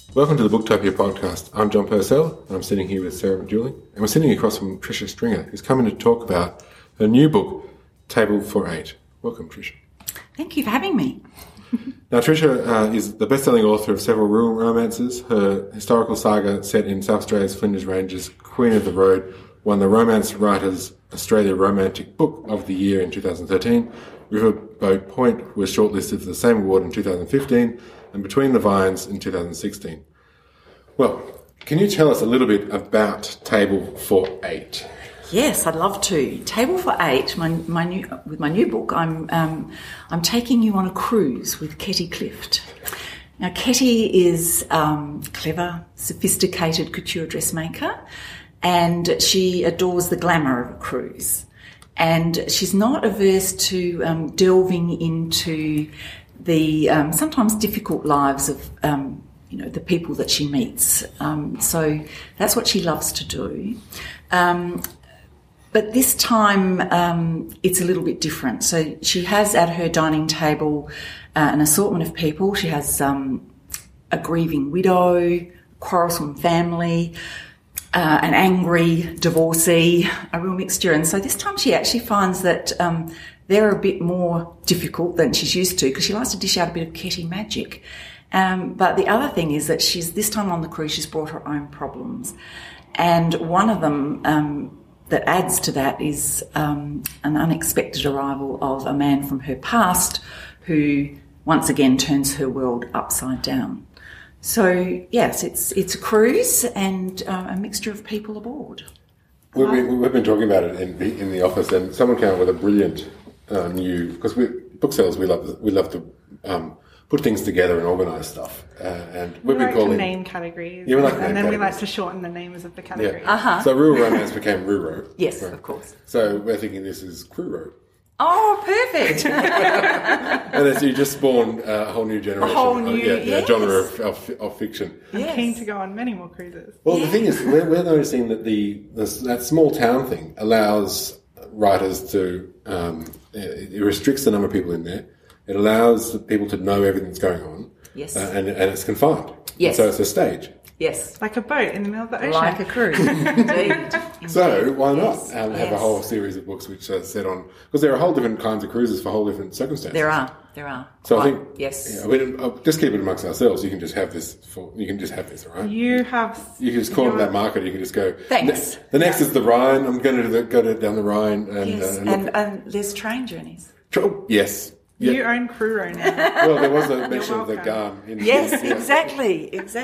Welcome to the Booktopia podcast. I'm John Purcell, and I'm sitting here with Sarah McDouling, and we're sitting across from Tricia Stringer, who's coming to talk about her new book, Table for Eight. Welcome, Tricia. Thank you for having me. Now, Tricia is the best-selling author of several rural romances. Her historical saga set in South Australia's Flinders Ranges, Queen of the Road, won the Romance Writers Australia Romantic Book of the Year in 2013. Riverboat Point was shortlisted for the same award in 2015, and Between the Vines in 2016. Well, can you tell us a little bit about Table for Eight? Yes, I'd love to. Table for Eight, with my new book, I'm taking you on a cruise with Ketty Clift. Now, Ketty is clever, sophisticated couture dressmaker, and she adores the glamour of a cruise. And she's not averse to delving into the sometimes difficult lives of the people that she meets. So that's what she loves to do. But this time it's a little bit different. So she has at her dining table an assortment of people. She has a grieving widow, quarrelsome family, an angry divorcee, a real mixture. And so this time she actually finds that they're a bit more difficult than she's used to, because she likes to dish out a bit of Ketty magic. But the other thing is that this time on the cruise, she's brought her own problems. And one of them that adds to that is an unexpected arrival of a man from her past who once again turns her world upside down. So, yes, it's a cruise and a mixture of people aboard. We've been talking about it in the office, and someone came up with a brilliant new, because booksellers, we love to put things together and organise stuff, and we like to name categories, we like to shorten the names of the categories. Yeah. Uh-huh. So rural romance became Ruro. Yes, right? Of course. So we're thinking this is Cruro. Oh, perfect! And so you just spawned a whole new generation, genre of fiction. I'm keen to go on many more cruises. Well, the thing is, we're noticing that that small town thing allows writers to it restricts the number of people in there. It allows people to know everything that's going on. Yes. And it's confined. Yes. So it's a stage. Yes. Like a boat in the middle of the ocean. Like a cruise. Indeed. So why not have a whole series of books which are set on... Because there are whole different kinds of cruises for whole different circumstances. There are. So right. I think... Yes. Yeah, just keep it amongst ourselves. You can just have this, all right? You can just call it that market. You can just go... Thanks. The next is the Rhine. I'm going to go down the Rhine. And there's train journeys. Yes. Yeah. You own Cruro now. Well, there was a mention of the Garn. Yes, exactly.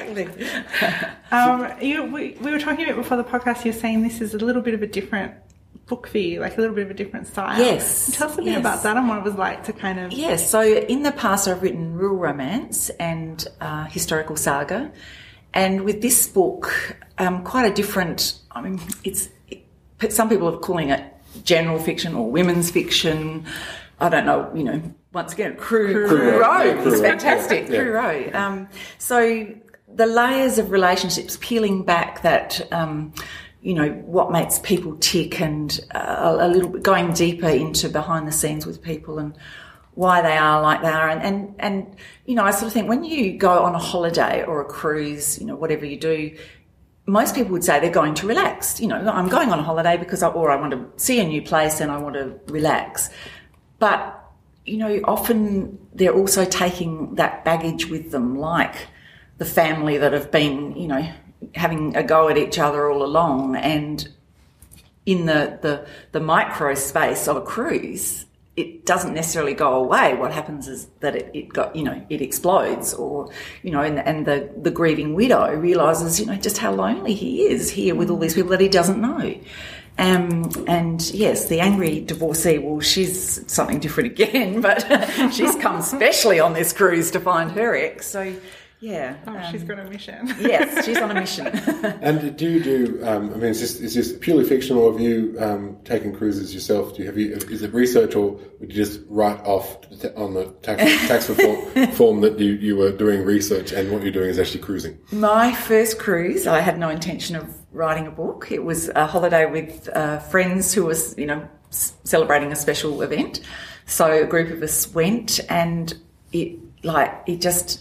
We were talking about before the podcast, you're saying this is a little bit of a different book for you, like a little bit of a different style. Yes. Tell us a bit about that and what it was like to kind of... Yes, so in the past I've written rural romance and historical saga. And with this book, quite a different... some people are calling it general fiction or women's fiction. I don't know, once again, Cruro. It's fantastic, yeah. Cruro. So the layers of relationships, peeling back that, what makes people tick, and a little bit going deeper into behind the scenes with people and why they are like they are. And I sort of think when you go on a holiday or a cruise, whatever you do, most people would say they're going to relax. I'm going on a holiday because I want to see a new place and I want to relax. But, often they're also taking that baggage with them, like the family that have been, having a go at each other all along. And in the micro space of a cruise, it doesn't necessarily go away. What happens is that it explodes, or, and the grieving widow realises, just how lonely he is here with all these people that he doesn't know. And yes, the angry divorcee, well, she's something different again, but she's come specially on this cruise to find her ex. So, yeah. She's got a mission. Yes, she's on a mission. And do you do, is this purely fictional, or have you taken cruises yourself? Is it research, or would you just write off on the tax reform form that you were doing research and what you're doing is actually cruising? My first cruise, I had no intention of writing a book. It was a holiday with friends who was, celebrating a special event. So a group of us went, and it just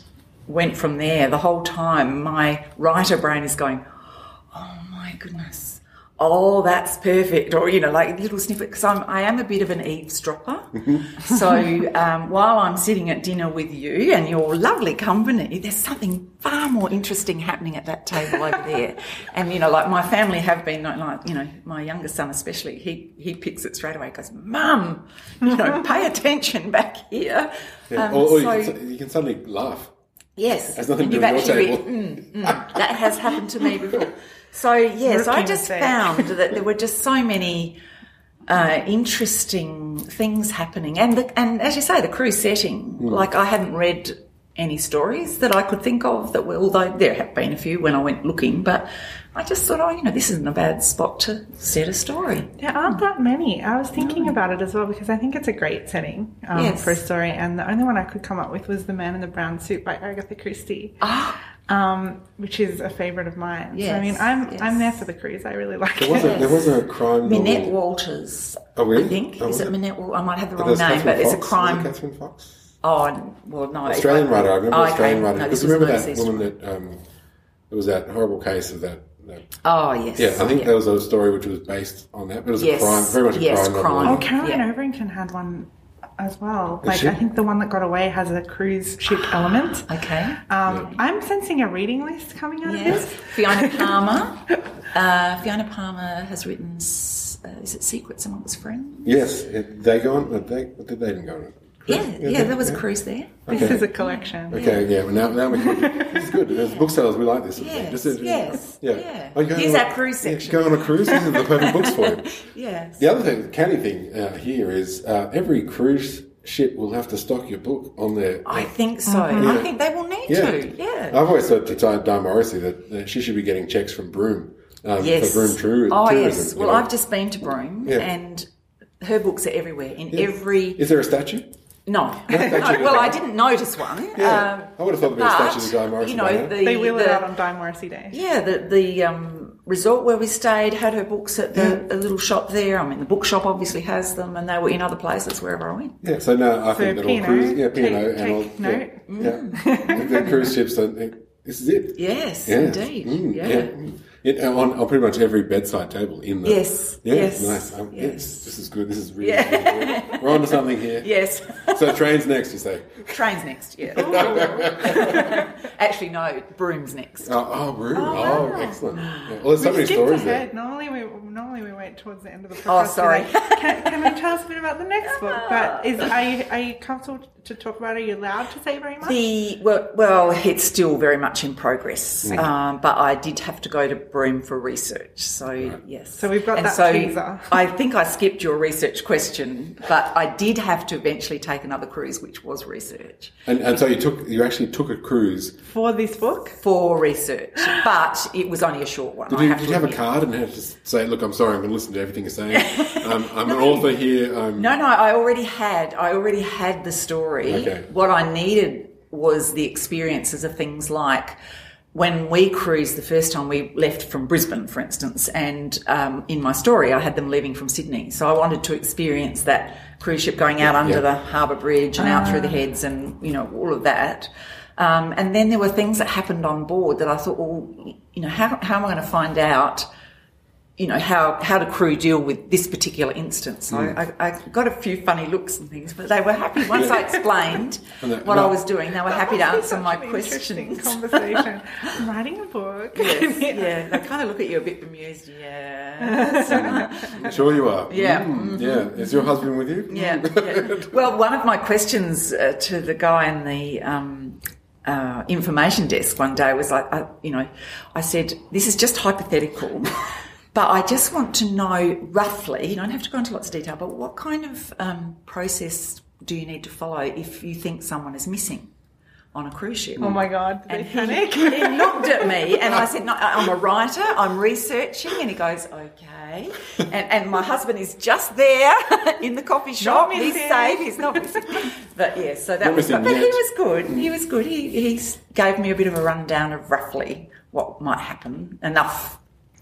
went from there, the whole time my writer brain is going, oh my goodness, oh, that's perfect, or, you know, like little snippet, because I am a bit of an eavesdropper. So while I'm sitting at dinner with you and your lovely company, there's something far more interesting happening at that table over there. And, you know, like my family have been, like, you know, my youngest son especially, he picks it straight away, goes, Mum, you know, pay attention back here. Yeah. Or you can suddenly laugh. Yes. It has nothing to do with your table. That has happened to me before. So, yes, I just found that there were just so many interesting things happening. And as you say, the cruise setting, like I hadn't read any stories that I could think of that were, although there have been a few when I went looking, but I just thought, oh, you know, this isn't a bad spot to set a story. There aren't that many. I was thinking about it as well because I think it's a great setting for a story, and the only one I could come up with was The Man in the Brown Suit by Agatha Christie. Which is a favourite of mine. Yes, so, I mean, I'm there for the cruise. I really like it. There was a crime novel. Minette Walters, oh, really? I think. Is it Minette Walters? I might have the wrong There's name, Catherine but it's a Fox. crime. Was it Catherine Fox? Oh, well, no. Australian writer. I remember Australian writer. No, Because remember that woman that there was that horrible case of that. Oh, yes. Yeah, I think there was a story which was based on that. But it was a crime, very much a crime novel. Oh, Caroline Overington had one as well. Like, she? I think The One That Got Away has a cruise ship element. Okay. I'm sensing a reading list coming out of this. Fiona Palmer. Fiona Palmer has written, is it Secrets Amongst Friends? Yes. They go on. They didn't go on. Yeah, there was a cruise there. Okay. This is a collection. Okay, yeah. Well, now we can. This is good. As booksellers, we like this. Yes. Yeah. Here's our cruise section. Go on a cruise. These are the perfect books for you. Yes. The other thing, the canny thing here is every cruise ship will have to stock your book on their. I think so. I think they will need to. Yeah. I've always said to Di Morrissey that she should be getting checks from Broome. For Broome tourism. Oh, yes. Well, I've just been to Broome and her books are everywhere. Every. Is there a statue? No. Well, I didn't notice one. Yeah. I would have thought there'd be a statue of Di Morrissey. You know, they wheel it out on Di Morrissey Day. Yeah, the resort where we stayed had her books at the little shop there. I mean, the bookshop obviously has them, and they were in other places wherever I went. Yeah, so now I think that all cruise, P&O and all, note. The cruise ships. This is it. Yes, indeed. On pretty much every bedside table in the... Yes. Nice. Yes, this is good. This is really good. We're on to something here. Yes. So trains next, you say? Trains next, yeah. Actually, no, Broome's next. Broome. Oh, excellent. Yeah. Well, there's so many stories there. Normally we wait towards the end of the podcast. Oh, sorry. Can we tell us a bit about the next book? But are you comfortable to talk about it? Are you allowed to say very much? Well, it's still very much in progress. But I did have to go to Broome for research. So, yes. So we've got teaser. I think I skipped your research question, but I did have to eventually take another cruise, which was research. And so you actually took a cruise for this book? For research, but it was only a short one. Did you have a card and have to say, look, I'm sorry, I'm going to listen to everything you're saying. I'm an author here. No, I already had the story. Okay. What I needed was the experiences of things like when we cruised the first time, we left from Brisbane, for instance, and in my story I had them leaving from Sydney. So I wanted to experience that cruise ship going out under the harbour bridge and out through the heads and, you know, all of that. And then there were things that happened on board that I thought, well, you know, how am I going to find out, you know, how to crew deal with this particular instance? So I got a few funny looks and things, but they were happy once I explained what I was doing. They were happy to answer my questions. Conversation. I'm writing a book. Yes, yeah. They kind of look at you a bit bemused. Yeah. I'm sure you are. Yeah. Yeah. Is your husband with you? Yeah. Well, one of my questions to the guy in the information desk one day was like, I said, this is just hypothetical. But I just want to know roughly, you don't have to go into lots of detail, but what kind of process do you need to follow if you think someone is missing on a cruise ship? Oh my God, did they panic? He looked at me and I said, no, I'm a writer, I'm researching. And he goes, okay. And my husband is just there in the coffee shop. He's safe, he's not missing. But yeah, so that was good. But he was good. He was good. He gave me a bit of a rundown of roughly what might happen, enough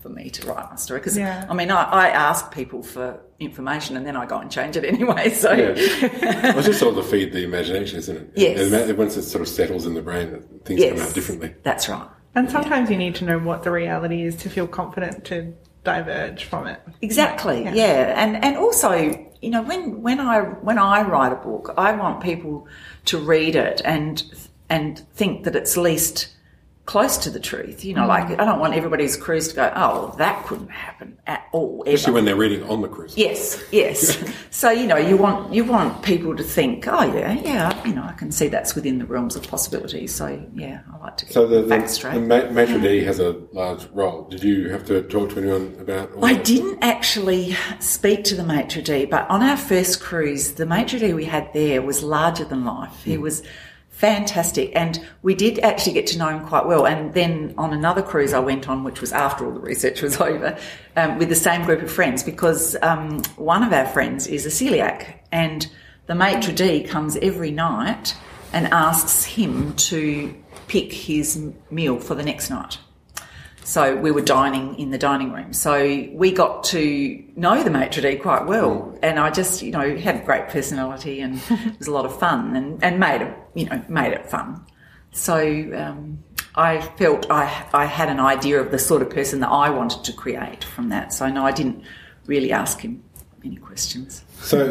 for me to write my story. Because, I mean, I ask people for information and then I go and change it anyway. So well, it's just all to feed the imagination, isn't it? Yes. And once it sort of settles in the brain, things come out differently. That's right. And sometimes you need to know what the reality is to feel confident to diverge from it. Exactly. And also, you know, when I write a book, I want people to read it and think that it's least close to the truth. You know, like I don't want everybody's cruise to go, oh, that couldn't happen at all. Especially when they're reading on the cruise. Yes. So, you know, you want people to think, oh, yeah, you know, I can see that's within the realms of possibility. So, yeah, I like to get the facts straight. The maitre d' has a large role. Did you have to talk to anyone about all I that? didn't actually speak to the maitre d', but on our first cruise, the maitre d' we had there was larger than life. He was fantastic, and we did actually get to know him quite well. And then on another cruise I went on, which was after all the research was over, with the same group of friends, because one of our friends is a celiac, and the maitre d' comes every night and asks him to pick his meal for the next night. So we were dining in the dining room. So we got to know the maitre d' quite well. And I just, you know, had a great personality and it was a lot of fun and made it fun. So I felt I had an idea of the sort of person that I wanted to create from that. So no, I didn't really ask him any questions. So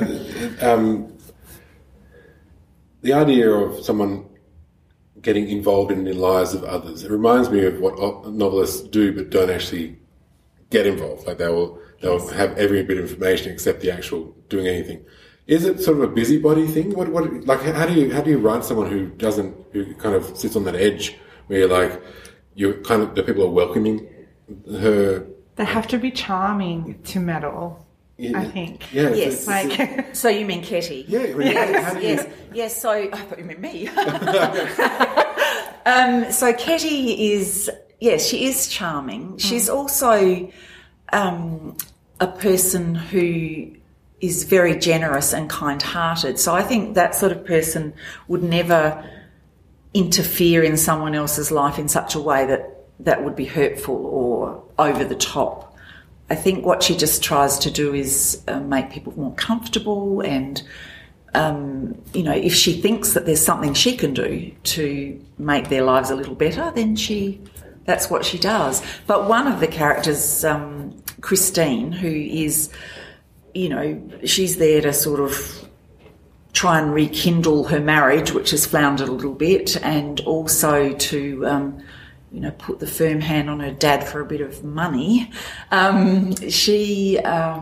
the idea of someone getting involved in the lives of others, it reminds me of what novelists do but don't actually get involved. Like they'll have every bit of information except the actual doing anything. Is it sort of a busybody thing? How do you write someone who kind of sits on that edge where the people are welcoming her? They have to be charming to meddle. Yeah. I think. Yeah. Yes. So you mean Ketty? Yeah. I mean, Yes. So I thought you meant me. So Ketty is, yes, she is charming. She's also a person who is very generous and kind-hearted. So I think that sort of person would never interfere in someone else's life in such a way that would be hurtful or over the top. I think what she just tries to do is make people more comfortable and, you know, if she thinks that there's something she can do to make their lives a little better, then that's what she does. But one of the characters, Christine, who is, you know, she's there to sort of try and rekindle her marriage, which has floundered a little bit, and also to you know, put the firm hand on her dad for a bit of money. She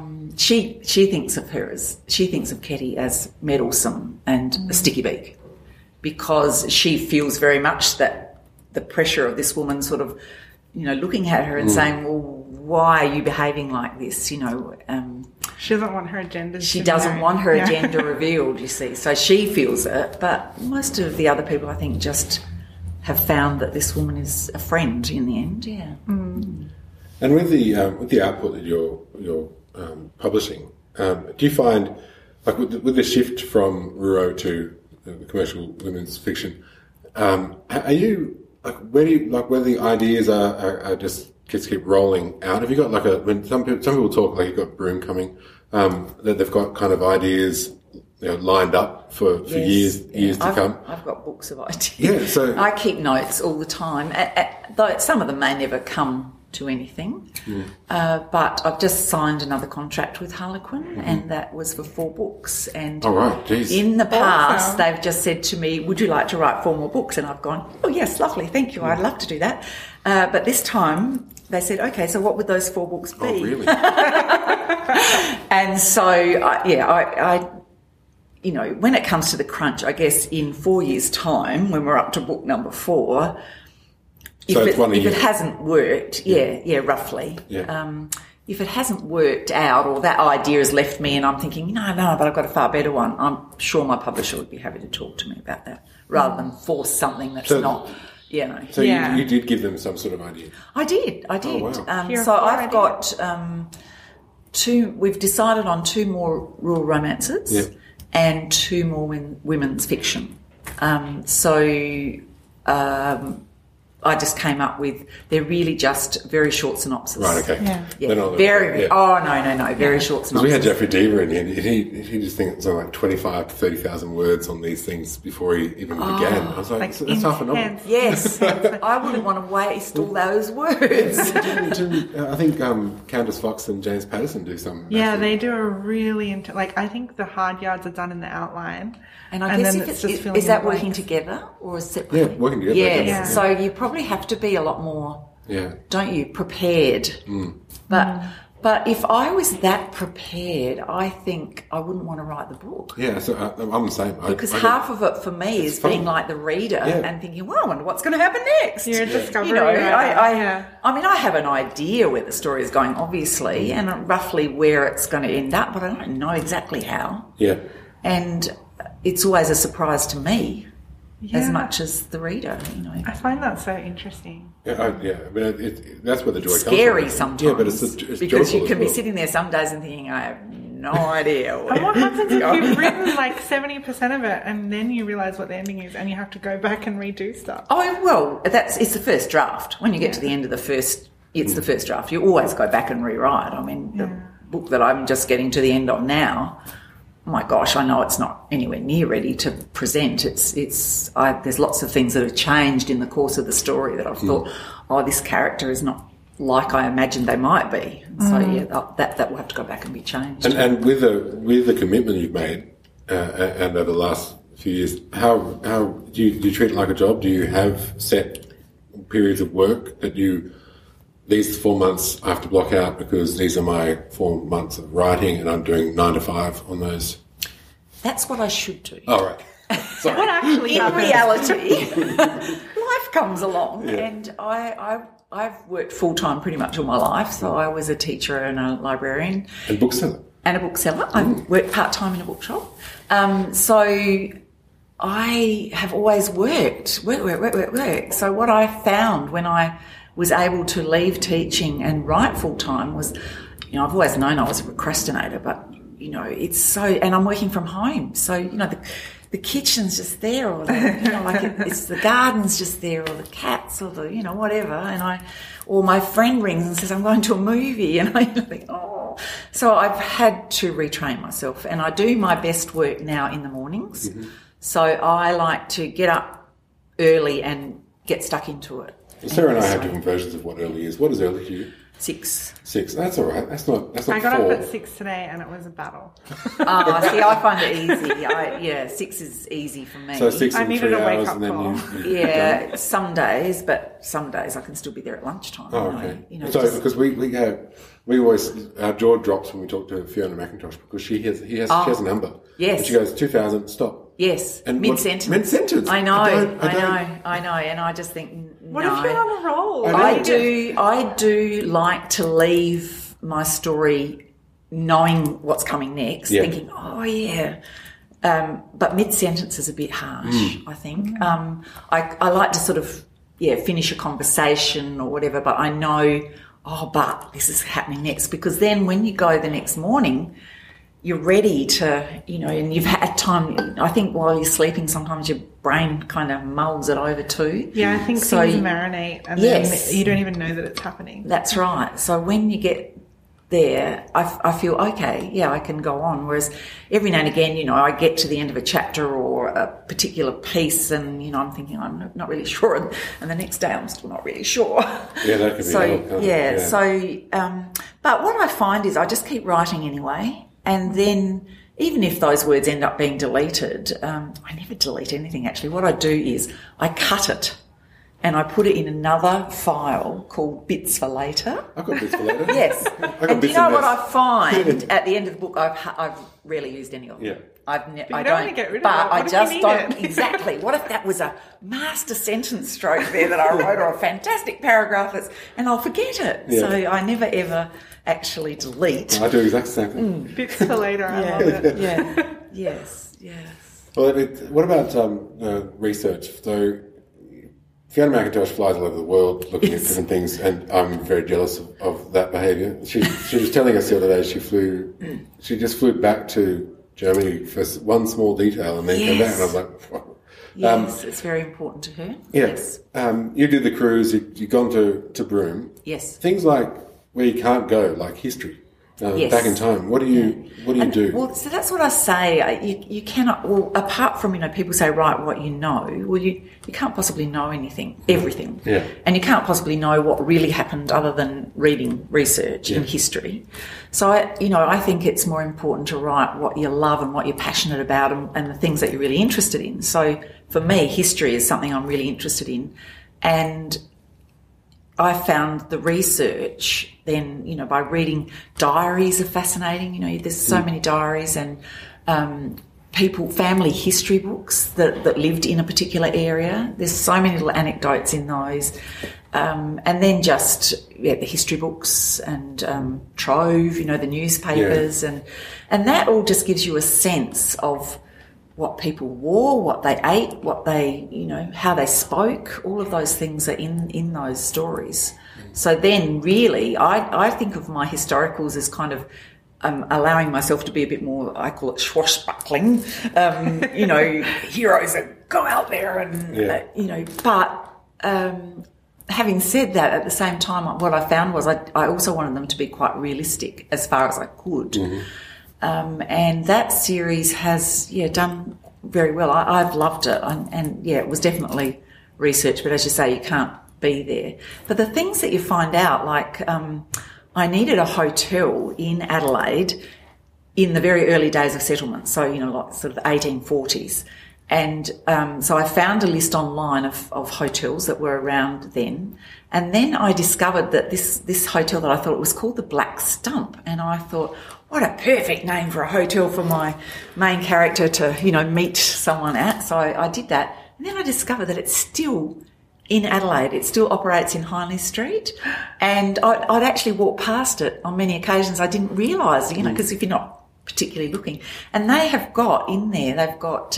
thinks of Ketty as meddlesome and a sticky beak, because she feels very much that the pressure of this woman sort of, you know, looking at her and saying, well, why are you behaving like this? You know, she doesn't want her agenda. She doesn't want her agenda revealed, you see. So she feels it, but most of the other people, I think, just have found that this woman is a friend in the end. Yeah. And with the output that you're publishing, do you find, like with the shift from Ruro to commercial women's fiction, are you where the ideas are just keep rolling out? Have you got when some people talk like you've got Broom coming, that they've got kind of ideas, you know, lined up for years to come. I've got books of ideas. Yeah, so I keep notes all the time. Though some of them may never come to anything, but I've just signed another contract with Harlequin, and that was for 4 books. And in the past, they've just said to me, "Would you like to write 4 more books?" And I've gone, "Oh yes, lovely, thank you. I'd love to do that." But this time they said, "Okay, so what would those 4 books be?" Oh, really? And so, I you know, when it comes to the crunch, I guess in 4 years' time, when we're up to book number 4, if it hasn't worked, roughly. Yeah. If it hasn't worked out, or that idea has left me and I'm thinking, no, but I've got a far better one, I'm sure my publisher would be happy to talk to me about that, rather than force something that's not, you know. So you did give them some sort of idea? I did. Oh, wow. So I've got 2, we've decided on 2 more rural romances. Yep. And 2 more women's fiction. I just came up with, they're really just very short synopses. Right, okay. Yeah. Yeah. Not Very, no, very short synopses. We had Jeffrey Deaver in here, and he just thinks something like 25 to 30,000 words on these things before he even began. I was like, that's half a novel. Yes. I wouldn't want to waste all those words. I think Candace Fox and James Patterson do some. Yeah, they do a really I think the hard yards are done in the outline, and I guess then if it's just filling is that in working blanks. together or separately? Yeah, working together. Yes. Yeah. So you probably have to be a lot more, don't you, prepared. But if I was that prepared, I think I wouldn't want to write the book. Yeah, so I'm the same. Because half of it for me is being like the reader and thinking, well, I wonder what's going to happen next. You're a discovery. You know, writer. I mean, I have an idea where the story is going, obviously, and roughly where it's going to end up, but I don't know exactly how. Yeah. And it's always a surprise to me as Yeah. much as the reader, you know. I find that so interesting. Yeah, I mean, that's where the joy comes from. Scary sometimes. Yeah, but it's because joyful you as can be well. sitting there some days and thinking, I have no idea. And what happens if you've written 70% of it and then you realise what the ending is and you have to go back and redo stuff? Oh, well, it's the first draft. When you get to the end of the first, it's the first draft. You always go back and rewrite. I mean, the book that I'm just getting to the end of now, oh my gosh, I know it's not anywhere near ready to present. There's lots of things that have changed in the course of the story that I've thought, this character is not like I imagined they might be. So that will have to go back and be changed. And with the commitment you've made, and over the last few years, how do you treat it like a job? Do you have set periods of work that these 4 months I have to block out because these are my 4 months of writing and I'm doing 9 to 5 on those? That's what I should do. Oh, right. Sorry. What actually In happens? reality, life comes along, and I've worked full-time pretty much all my life. So I was a teacher and a librarian. And bookseller. And a bookseller. I worked part-time in a bookshop. So I have always work. So what I found when I was able to leave teaching and write full-time was, I've always known I was a procrastinator, but, it's so... And I'm working from home. So, the kitchen's just there, or it's the garden's just there, or the cats, or the whatever. Or my friend rings and says I'm going to a movie, and I think, oh. So I've had to retrain myself, and I do my best work now in the mornings. Mm-hmm. So I like to get up early and get stuck into it. Sarah and I have different versions of what early is. What is early to you? 6. 6. That's all right. That's not. I got 4. up at 6 today, and it was a battle. See, I find it easy. 6 is easy for me. So 6 I and needed 3 a hours, wake-up and then call. you Some days, but some days I can still be there at lunchtime. Oh, okay. Because we always our jaw drops when we talk to Fiona McIntosh because she has a number. Yes. And she goes 2,000. Stop. Yes. And mid-sentence. Mid-sentence. I know. And I just think, What if you're on a roll? I do like to leave my story knowing what's coming next, thinking, but mid-sentence is a bit harsh, I think. I like to sort of, finish a conversation or whatever, but I know, but this is happening next, because then when you go the next morning, you're ready to, and you've had time. I think while you're sleeping, sometimes your brain kind of mulls it over too. Yeah, I think things marinate, and then you don't even know that it's happening. That's right. So when you get there, I feel, okay, I can go on. Whereas every now and again, I get to the end of a chapter or a particular piece and, I'm thinking I'm not really sure. And the next day I'm still not really sure. Yeah, that could be So, but what I find is I just keep writing anyway. And then even if those words end up being deleted, I never delete anything actually. What I do is I cut it and I put it in another file called Bits for Later. I've got bits for later. Yes. And do you know what I find at the end of the book? I've rarely used any of them. Yeah. I don't don't want to get rid of but it. What I if just you need don't it? exactly. What if that was a master sentence stroke there that I wrote, or a fantastic paragraph and I'll forget it. Yeah. So I never ever actually delete. I do exactly the same thing. Bits for later, I love it. Yeah. Yes. Well, what about research? So Fiona McIntosh flies all over the world looking at different things, and I'm very jealous of that behaviour. She was telling us the other day she just flew back to Germany for one small detail and then came back, and I was like, Yes, it's very important to her. Yes. You did the cruise, you've gone to Broome. Yes. Things like where you can't go, like history. Back in time, what do you do? Well, so that's what I say. You cannot. Well, apart from people say write what you know. Well, you can't possibly know everything. Yeah. And you can't possibly know what really happened other than reading research in history. So I think it's more important to write what you love and what you're passionate about and the things that you're really interested in. So for me, history is something I'm really interested in, and I found the research then, by reading diaries are fascinating. There's so many diaries and family history books that lived in a particular area. There's so many little anecdotes in those. And then just the history books and Trove, the newspapers. And that all just gives you a sense of what people wore, what they ate, what they, how they spoke, all of those things are in those stories. So then really, I think of my historicals as kind of allowing myself to be a bit more, I call it swashbuckling, heroes that go out there and, but having said that, at the same time, what I found was I also wanted them to be quite realistic as far as I could. Mm-hmm. And that series has, done very well. I've loved it. And it was definitely research, but as you say, you can't be there. But the things that you find out, like I needed a hotel in Adelaide in the very early days of settlement, so, like sort of the 1840s. And so I found a list online of hotels that were around then. And then I discovered that this hotel that I thought was called the Black Stump. And I thought, what a perfect name for a hotel for my main character to, meet someone at. So I did that. And then I discovered that it's still in Adelaide. It still operates in Hindley Street. And I'd actually walked past it on many occasions. I didn't realise, because if you're not particularly looking. And they have got in there, they've got...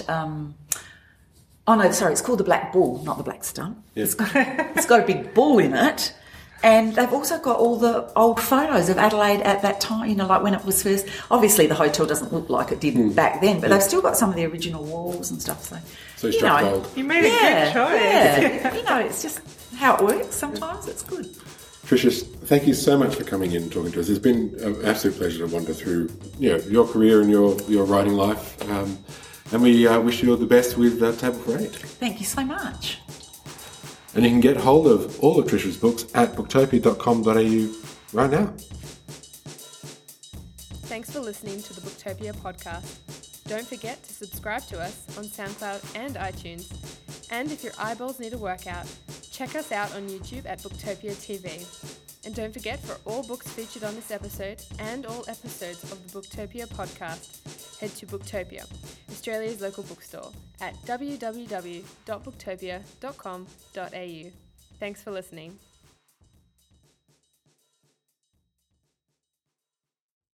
it's called the Black Bull, not the Black Stump. Yep. It's got a big bull in it. And they've also got all the old photos of Adelaide at that time, like when it was first. Obviously, the hotel doesn't look like it did back then, but they've still got some of the original walls and stuff. So you struck gold. You made a good choice. Yeah. It's just how it works sometimes. It's good. Tricia, thank you so much for coming in and talking to us. It's been an absolute pleasure to wander through your career and your writing life. And we wish you all the best with Table for Eight. Thank you so much. And you can get hold of all of Tricia's books at booktopia.com.au right now. Thanks for listening to the Booktopia podcast. Don't forget to subscribe to us on SoundCloud and iTunes. And if your eyeballs need a workout, check us out on YouTube at Booktopia TV. And don't forget, for all books featured on this episode and all episodes of the Booktopia podcast, head to Booktopia, Australia's local bookstore, at www.booktopia.com.au. Thanks for listening.